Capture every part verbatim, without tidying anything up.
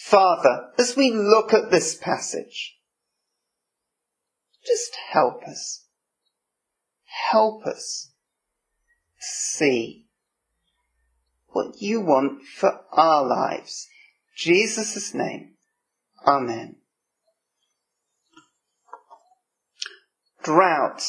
Father, as we look at this passage, just help us. Help us see what you want for our lives. In Jesus' name, amen. Drought.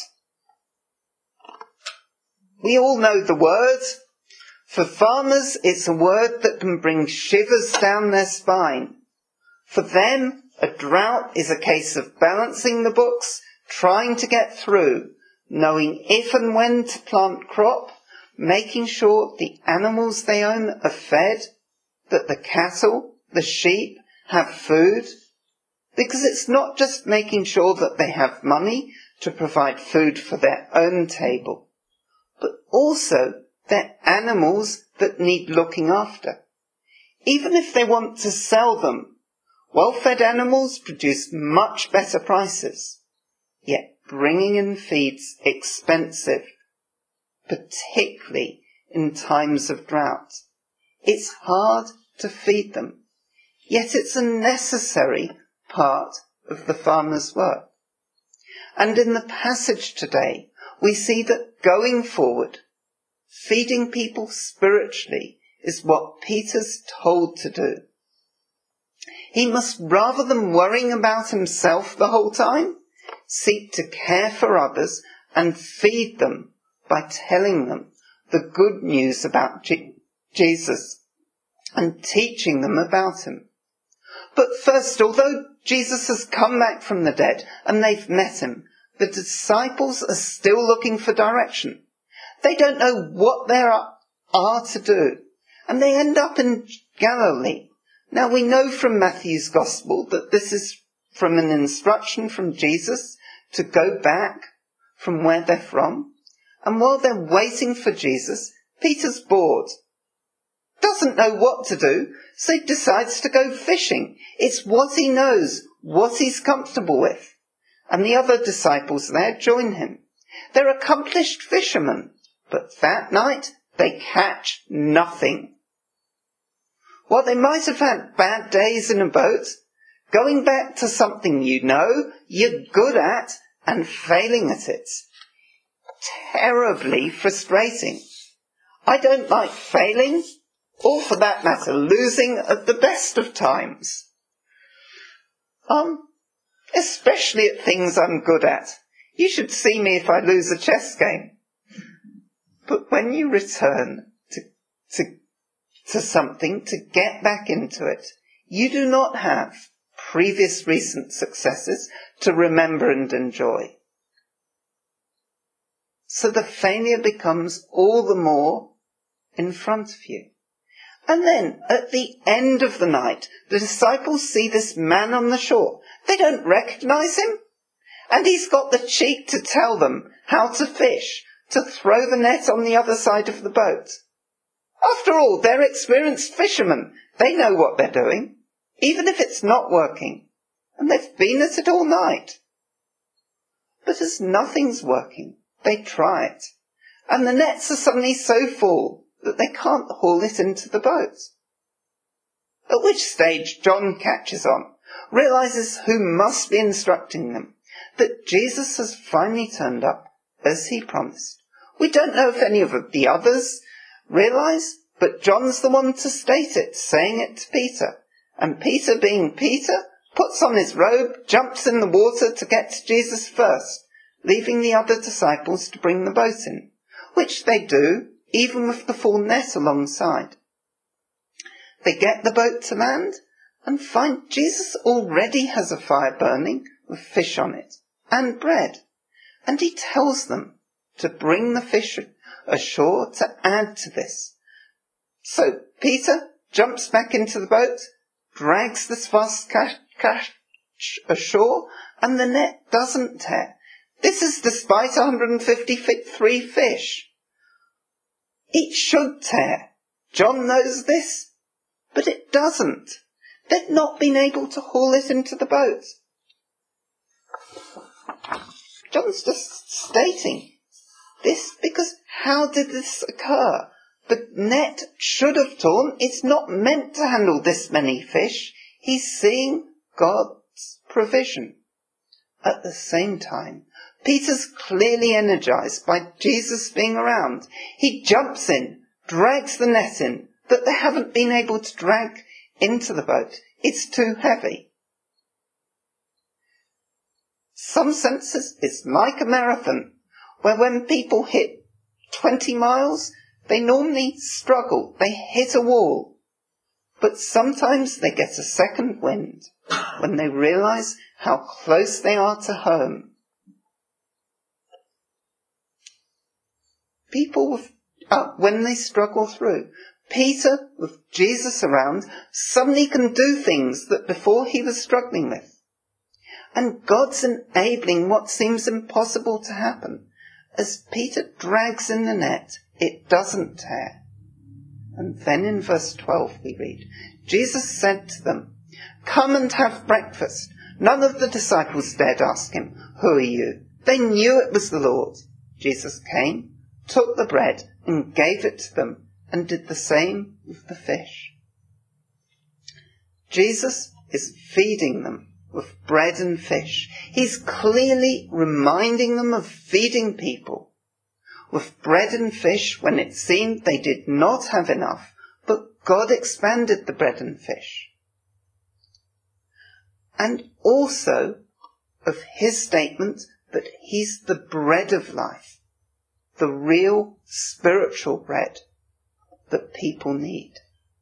We all know the word. For farmers, it's a word that can bring shivers down their spine. For them, a drought is a case of balancing the books, trying to get through, knowing if and when to plant crop, making sure the animals they own are fed, that the cattle, the sheep, have food. Because it's not just making sure that they have money to provide food for their own table, but also their animals that need looking after. Even if they want to sell them, well-fed animals produce much better prices. Yet bringing in feed's expensive, particularly in times of drought. It's hard to feed them, yet it's a necessary part of the farmer's work. And in the passage today, we see that going forward, feeding people spiritually is what Peter's told to do. He must, rather than worrying about himself the whole time, seek to care for others and feed them by telling them the good news about G- Jesus and teaching them about him. But first, although Jesus has come back from the dead and they've met him, the disciples are still looking for direction. They don't know what they are, are to do, and they end up in Galilee. Now we know from Matthew's Gospel that this is from an instruction from Jesus to go back from where they're from. And while they're waiting for Jesus, Peter's bored, doesn't know what to do, so he decides to go fishing. It's what he knows, what he's comfortable with. And the other disciples there join him. They're accomplished fishermen, but that night they catch nothing. While they might have had bad days in a boat, going back to something you know, you're good at, and failing at it. Terribly frustrating. I don't like failing, or for that matter, losing at the best of times. Um, especially at things I'm good at. You should see me if I lose a chess game. But when you return to, to, to something, to get back into it, you do not have previous recent successes to remember and enjoy. So the failure becomes all the more in front of you. And then, at the end of the night, the disciples see this man on the shore. They don't recognize him. And he's got the cheek to tell them how to fish, to throw the net on the other side of the boat. After all, they're experienced fishermen. They know what they're doing, even if it's not working. And they've been at it all night. But as nothing's working, they try it. And the nets are suddenly so full that they can't haul it into the boat. At which stage John catches on, realizes who must be instructing them, that Jesus has finally turned up as he promised. We don't know if any of the others realize, but John's the one to state it, saying it to Peter. And Peter, being Peter, puts on his robe, jumps in the water to get to Jesus first, leaving the other disciples to bring the boat in, which they do, even with the full net alongside. They get the boat to land and find Jesus already has a fire burning with fish on it and bread. And he tells them to bring the fish ashore to add to this. So Peter jumps back into the boat, drags this vast catch ashore, and the net doesn't tear. This is despite one hundred fifty-three fish. It should tear. John knows this, but it doesn't. They've not been able to haul it into the boat. John's just stating this because how did this occur? The net should have torn. It's not meant to handle this many fish. He's seeing God's provision. At the same time, Peter's clearly energized by Jesus being around. He jumps in, drags the net in that they haven't been able to drag into the boat. It's too heavy. Some senses, it's like a marathon, where when people hit twenty miles, they normally struggle. They hit a wall. But sometimes they get a second wind when they realize how close they are to home. People, with, uh, when they struggle through, Peter, with Jesus around, suddenly can do things that before he was struggling with. And God's enabling what seems impossible to happen. As Peter drags in the net, it doesn't tear. And then in verse twelve we read, Jesus said to them, "Come and have breakfast." None of the disciples dared ask him, "Who are you?" They knew it was the Lord. Jesus came, took the bread and gave it to them, and did the same with the fish. Jesus is feeding them with bread and fish. He's clearly reminding them of feeding people with bread and fish when it seemed they did not have enough, but God expanded the bread and fish. And also of his statement that he's the bread of life, the real spiritual bread that people need.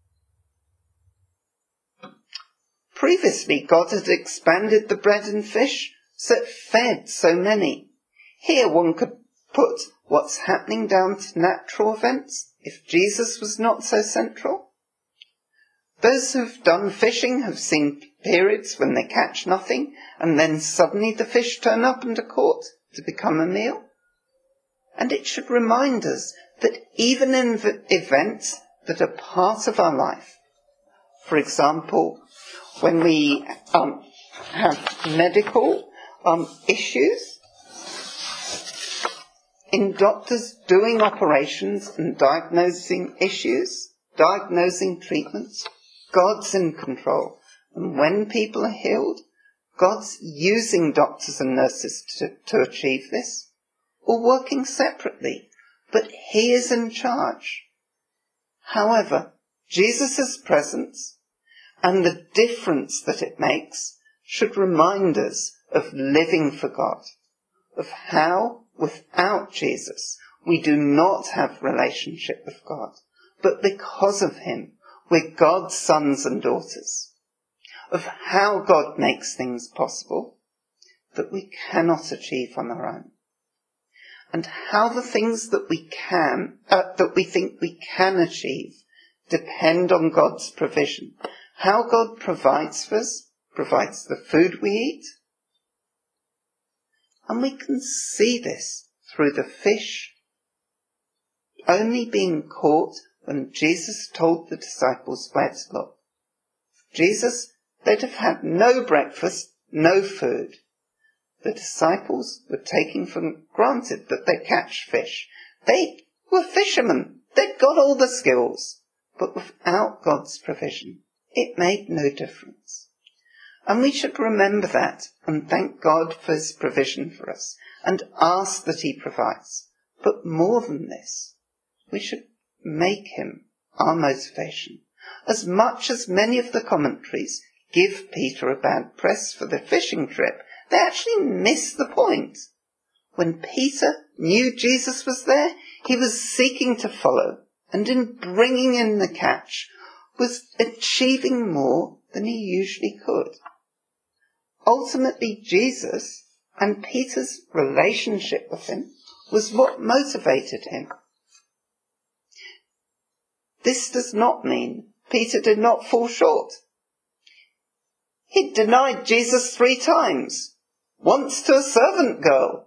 Previously, God had expanded the bread and fish so it fed so many. Here one could put what's happening down to natural events if Jesus was not so central. Those who've done fishing have seen periods when they catch nothing and then suddenly the fish turn up and are caught to become a meal. And it should remind us that even in v- events that are part of our life, for example, when we um, have medical um, issues, in doctors doing operations and diagnosing issues, diagnosing treatments, God's in control. And when people are healed, God's using doctors and nurses to, to achieve this, or working separately, but he is in charge. However, Jesus' presence and the difference that it makes should remind us of living for God, of how without Jesus we do not have relationship with God, but because of him we're God's sons and daughters, of how God makes things possible that we cannot achieve on our own, and how the things that we can, uh, that we think we can achieve depend on God's provision. How God provides for us, provides the food we eat. And we can see this through the fish only being caught when Jesus told the disciples where to look. Jesus, they'd have had no breakfast, no food. The disciples were taking for granted that they catch fish. They were fishermen. They'd got all the skills. But without God's provision, it made no difference. And we should remember that and thank God for his provision for us and ask that he provides. But more than this, we should make him our motivation. As much as many of the commentaries give Peter a bad press for the fishing trip, they actually miss the point. When Peter knew Jesus was there, he was seeking to follow, and in bringing in the catch, was achieving more than he usually could. Ultimately, Jesus and Peter's relationship with him was what motivated him. This does not mean Peter did not fall short. He denied Jesus three times, once to a servant girl.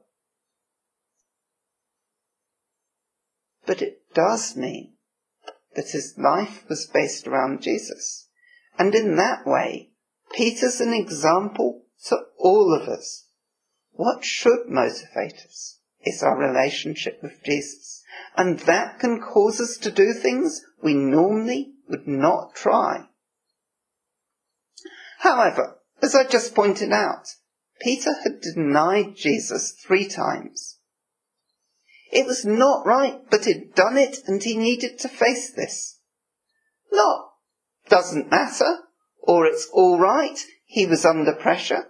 But it does mean that his life was based around Jesus. And in that way, Peter's an example to all of us. What should motivate us is our relationship with Jesus. And that can cause us to do things we normally would not try. However, as I just pointed out, Peter had denied Jesus three times. It was not right, but he'd done it and he needed to face this. Not, doesn't matter, or it's all right, he was under pressure.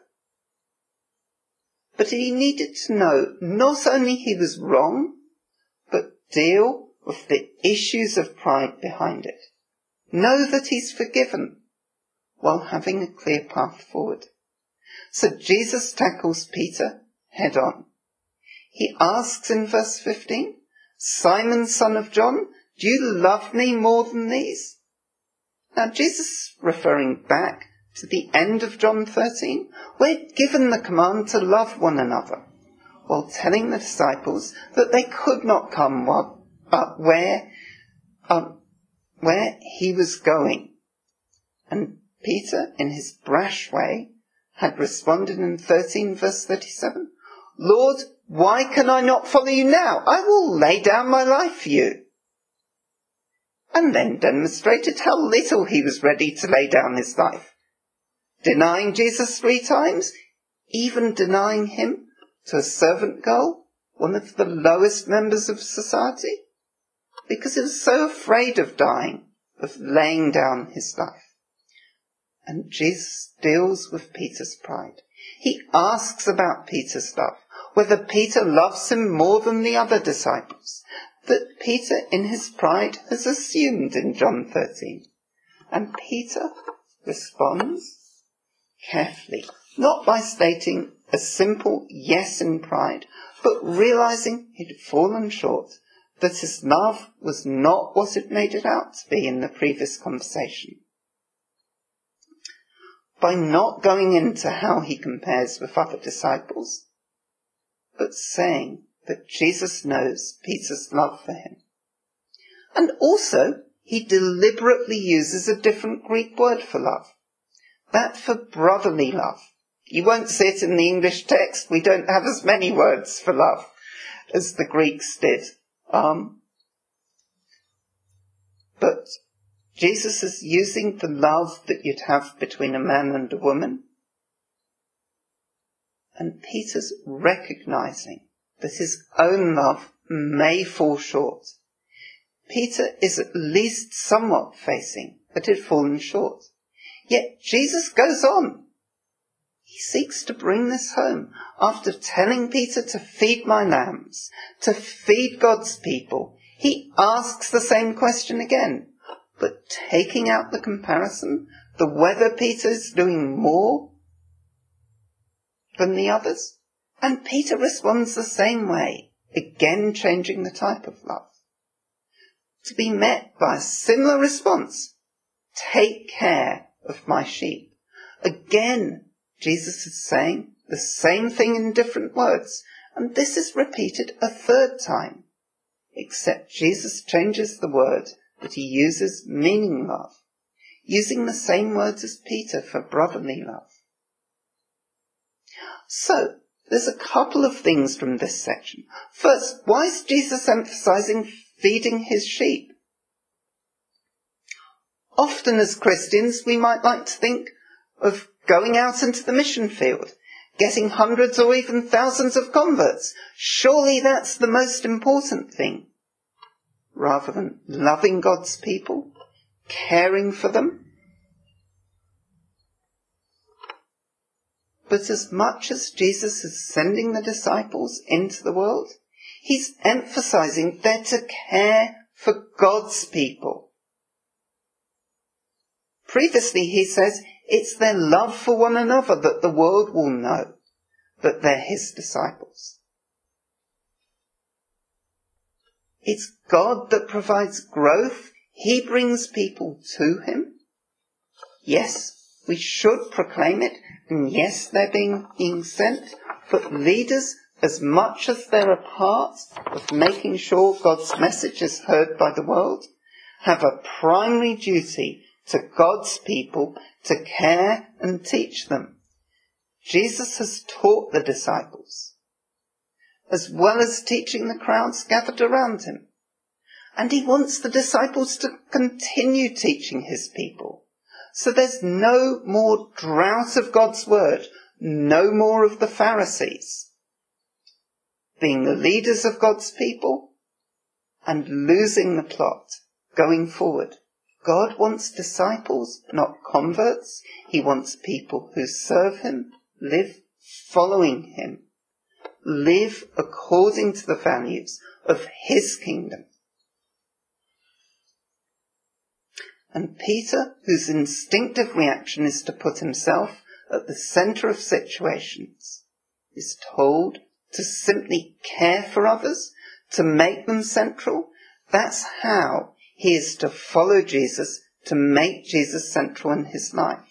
But he needed to know not only he was wrong, but deal with the issues of pride behind it. Know that he's forgiven, while having a clear path forward. So Jesus tackles Peter head on. He asks in verse fifteen, Simon, son of John, do you love me more than these? Now Jesus is referring back to the end of John thirteen, where he'd given the command to love one another, while telling the disciples that they could not come while, uh, where, um, where he was going. And Peter, in his brash way, had responded in thirteen verse thirty-seven, Lord, why can I not follow you now? I will lay down my life for you. And then demonstrated how little he was ready to lay down his life. Denying Jesus three times, even denying him to a servant girl, one of the lowest members of society, because he was so afraid of dying, of laying down his life. And Jesus deals with Peter's pride. He asks about Peter's love, whether Peter loves him more than the other disciples, that Peter in his pride has assumed in John thirteen. And Peter responds carefully, not by stating a simple yes in pride, but realizing he'd fallen short, that his love was not what it made it out to be in the previous conversation. By not going into how he compares with other disciples, but saying that Jesus knows Peter's love for him. And also, he deliberately uses a different Greek word for love, that for brotherly love. You won't see it in the English text. We don't have as many words for love as the Greeks did. Um, but Jesus is using the love that you'd have between a man and a woman. And Peter's recognizing that his own love may fall short. Peter is at least somewhat facing that it had fallen short. Yet Jesus goes on. He seeks to bring this home after telling Peter to feed my lambs, to feed God's people. He asks the same question again, but taking out the comparison, the whether Peter is doing more than the others. And Peter responds the same way, again changing the type of love. To be met by a similar response, take care of my sheep. Again, Jesus is saying the same thing in different words, and this is repeated a third time, except Jesus changes the word that he uses, meaning love, using the same words as Peter for brotherly love. So, there's a couple of things from this section. First, why is Jesus emphasizing feeding his sheep? Often as Christians, we might like to think of going out into the mission field, getting hundreds or even thousands of converts. Surely that's the most important thing, rather than loving God's people, caring for them. But as much as Jesus is sending the disciples into the world, he's emphasizing they're to care for God's people. Previously, he says, it's their love for one another that the world will know that they're his disciples. It's God that provides growth. He brings people to him. Yes, we should proclaim it, and yes, they're being, being sent, but leaders, as much as they're a part of making sure God's message is heard by the world, have a primary duty to God's people to care and teach them. Jesus has taught the disciples, as well as teaching the crowds gathered around him. And he wants the disciples to continue teaching his people, So there's no more drought of God's word, no more of the Pharisees being the leaders of God's people and losing the plot going forward. God wants disciples, not converts. He wants people who serve him, live following him, live according to the values of his kingdom. And Peter, whose instinctive reaction is to put himself at the centre of situations, is told to simply care for others, to make them central. That's how he is to follow Jesus, to make Jesus central in his life.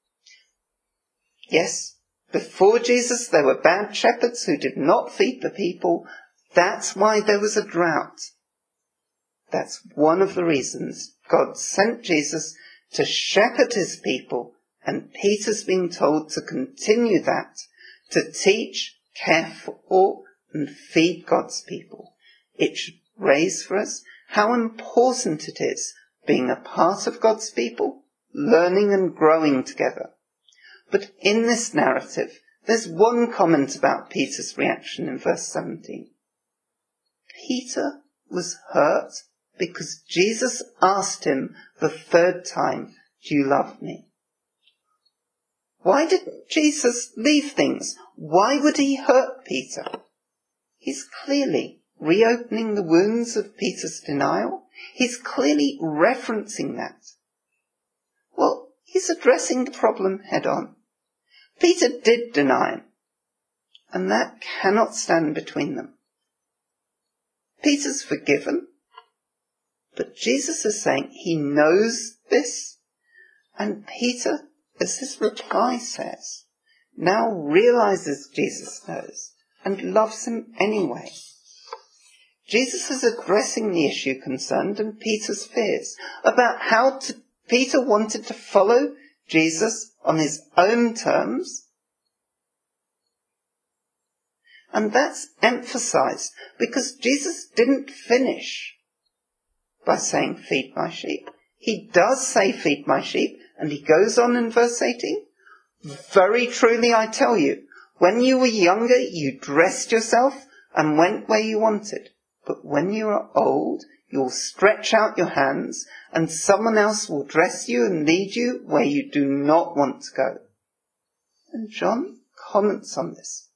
Yes, before Jesus there were bad shepherds who did not feed the people. That's why there was a drought. That's one of the reasons God sent Jesus to shepherd his people, and Peter's being told to continue that, to teach, care for, and feed God's people. It should raise for us how important it is being a part of God's people, learning and growing together. But in this narrative, there's one comment about Peter's reaction in verse seventeen. Peter was hurt because Jesus asked him the third time, "Do you love me?" Why didn't Jesus leave things? Why would he hurt Peter? He's clearly reopening the wounds of Peter's denial. He's clearly referencing that. Well, he's addressing the problem head on. Peter did deny him, and that cannot stand between them. Peter's forgiven, but Jesus is saying he knows this, and Peter, as his reply says, now realizes Jesus knows and loves him anyway. Jesus is addressing the issue concerned and Peter's fears about how to, Peter wanted to follow Jesus on his own terms. And that's emphasized because Jesus didn't finish by saying, "Feed my sheep." He does say, "Feed my sheep," and he goes on in verse eighteen. "Very truly I tell you, when you were younger, you dressed yourself and went where you wanted. But when you are old, you will stretch out your hands, and someone else will dress you and lead you where you do not want to go." And John comments on this.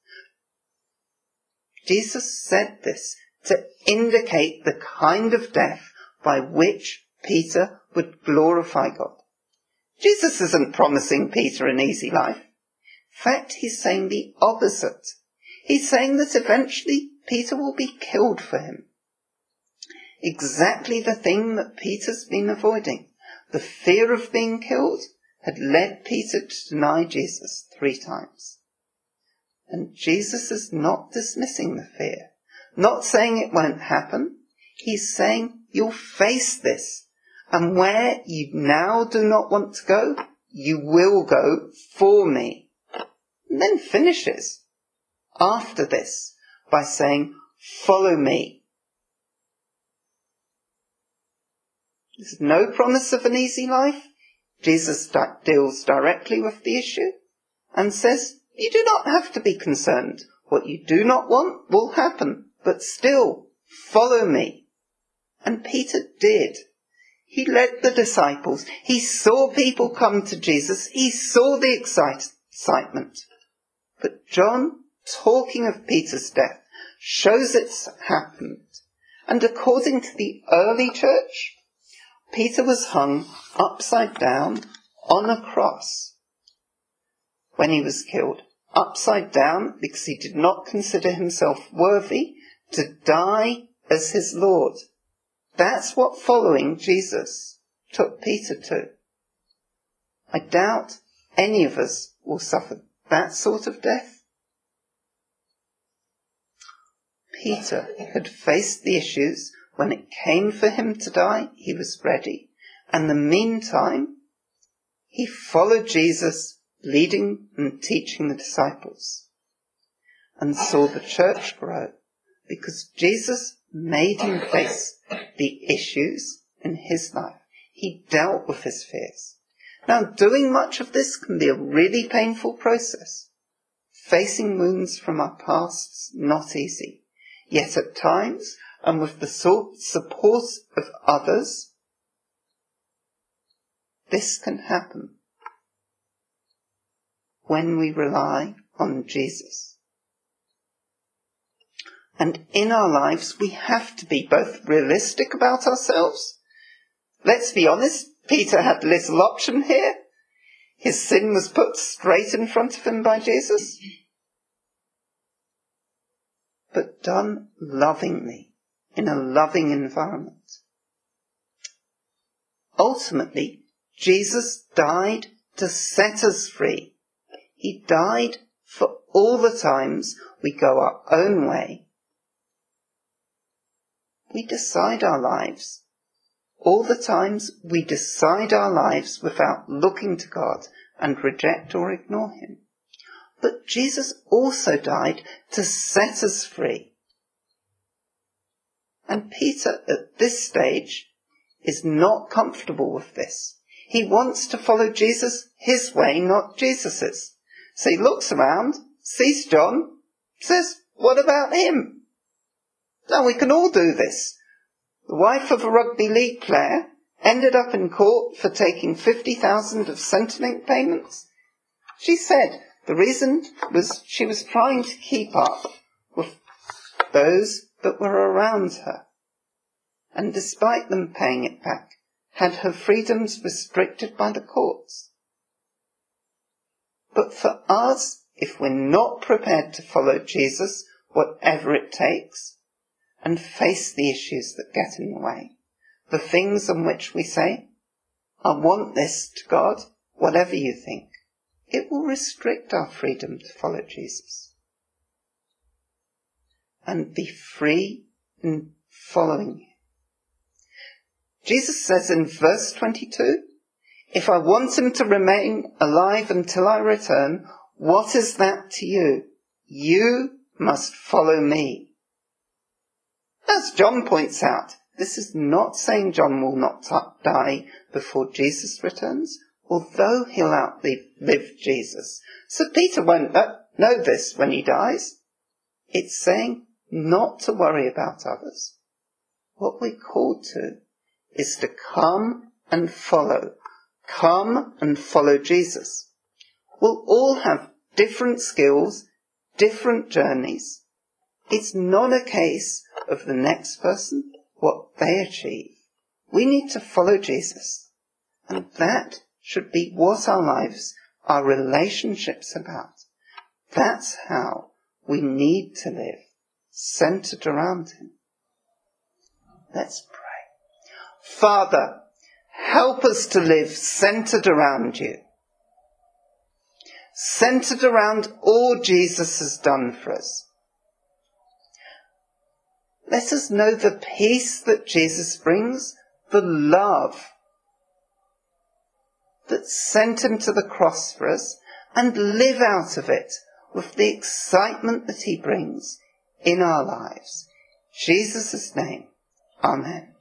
Jesus said this to indicate the kind of death by which Peter would glorify God. Jesus isn't promising Peter an easy life. In fact, he's saying the opposite. He's saying that eventually Peter will be killed for him. Exactly the thing that Peter's been avoiding. The fear of being killed had led Peter to deny Jesus three times. And Jesus is not dismissing the fear, not saying it won't happen. He's saying you'll face this, and where you now do not want to go, you will go for me. And then finishes after this by saying, "Follow me." There's no promise of an easy life. Jesus deals directly with the issue and says, you do not have to be concerned. What you do not want will happen, but still follow me. And Peter did. He led the disciples. He saw people come to Jesus. He saw the excitement. But John, talking of Peter's death, shows it's happened. And according to the early church, Peter was hung upside down on a cross when he was killed. Upside down because he did not consider himself worthy to die as his Lord. That's what following Jesus took Peter to. I doubt any of us will suffer that sort of death. Peter had faced the issues. When it came for him to die, he was ready. And in the meantime, he followed Jesus, leading and teaching the disciples, and saw the church grow because Jesus made him face the issues in his life. He dealt with his fears. Now, doing much of this can be a really painful process. Facing wounds from our past's not easy. Yet at times, and with the support of others, this can happen when we rely on Jesus. And in our lives, we have to be both realistic about ourselves. Let's be honest, Peter had little option here. His sin was put straight in front of him by Jesus. But done lovingly, in a loving environment. Ultimately, Jesus died to set us free. He died for all the times we go our own way. We decide our lives. All the times we decide our lives without looking to God and reject or ignore him. But Jesus also died to set us free. And Peter, at this stage, is not comfortable with this. He wants to follow Jesus his way, not Jesus's. So he looks around, sees John, says, what about him? Now we can all do this. The wife of a rugby league player ended up in court for taking fifty thousand of Centrelink payments. She said the reason was she was trying to keep up with those that were around her, and despite them paying it back, had her freedoms restricted by the courts. But for us, if we're not prepared to follow Jesus, whatever it takes, and face the issues that get in the way, the things on which we say, I want this to God, whatever you think, it will restrict our freedom to follow Jesus. And be free in following him. Jesus says in verse twenty-two, if I want him to remain alive until I return, what is that to you? You must follow me. As John points out, this is not saying John will not t- die before Jesus returns, although he'll outlive Jesus. So Peter won't know this when he dies. It's saying not to worry about others. What we're called to is to come and follow. Come and follow Jesus. We'll all have different skills, different journeys. It's not a case of the next person, what they achieve. We need to follow Jesus. And that should be what our lives, our relationships about. That's how we need to live, centered around him. Let's pray. Father, help us to live centered around you. Centered around all Jesus has done for us. Let us know the peace that Jesus brings, the love that sent him to the cross for us, and live out of it with the excitement that he brings in our lives. In Jesus' name, amen.